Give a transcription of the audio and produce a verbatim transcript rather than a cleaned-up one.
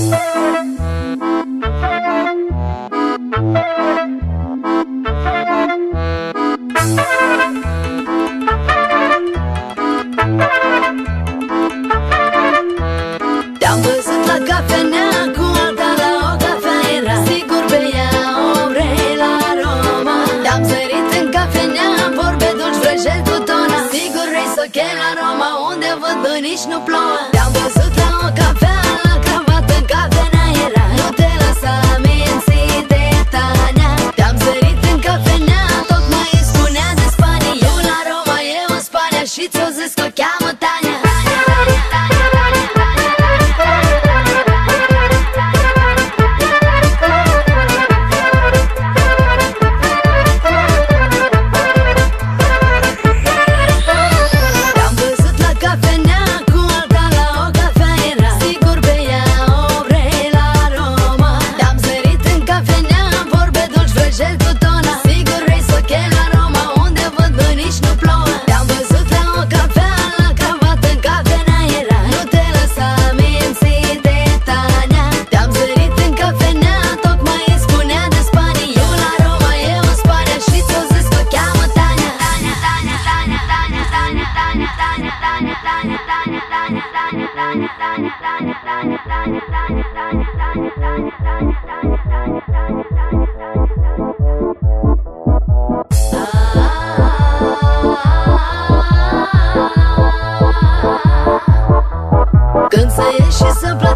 Te-am văzut la cafenea cu alta la o cafea era. Sigur pe ea o vrei la Roma. Te-am sărit în cafenea, vorbe dulci, vrăjel cu tona. Sigur vrei să o chemi la Roma, unde văd bănici nu plouă. Te-am văzut la o cafea, la cravată în cafenea era. Nu te lăsa mințit de Tania. Te-am sărit în cafenea, tot mai îi spunea de Spania. Eu la Roma, eu în Spania și ți-o zis că o cheamă Tania. Când să ieși și să pleci